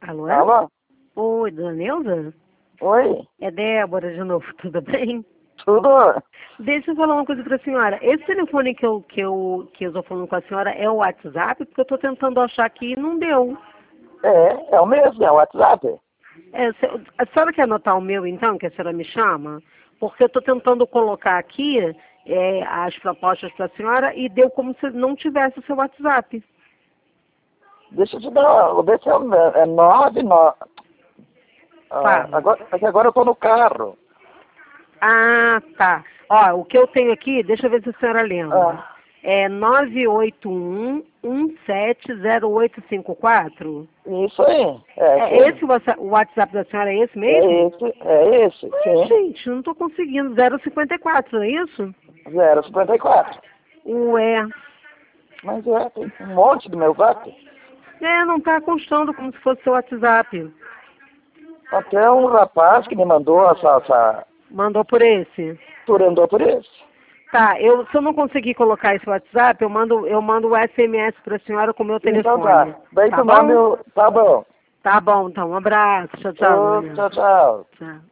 Alô? Alô? Oi, dona Neuza? Oi? É Débora de novo, tudo bem? Tudo? Deixa eu falar uma coisa pra senhora. Esse telefone que eu estou falando com a senhora é o WhatsApp? Porque eu estou tentando achar aqui e não deu. É o mesmo, é o WhatsApp. A senhora quer anotar o meu, então, que a senhora me chama? Porque eu estou tentando colocar aqui as propostas para a senhora e deu como se não tivesse o seu WhatsApp. Deixa eu te dar, vou ver se é 99. Fala. Agora eu tô no carro. Ah, tá. Ó, o que eu tenho aqui, deixa eu ver se a senhora lembra. Ah, É 981-170854. isso aí. É Sim. esse o WhatsApp da senhora, é esse mesmo? É esse, Ai, sim. gente, não estou conseguindo. 054, é isso? 054. Ué. Mas tem um monte do meu zap. Não está constando como se fosse seu WhatsApp. Até um rapaz que me mandou essa Mandou por esse? andou por isso. Tá, se eu não conseguir colocar esse WhatsApp, eu mando o SMS para a senhora com o meu Então telefone. tá. Daí Tá tu manda bom? o... Tá bom. Tá bom, então. Um abraço. Tchau, tchau, Ô, dona tchau, Neuza. tchau. Tchau.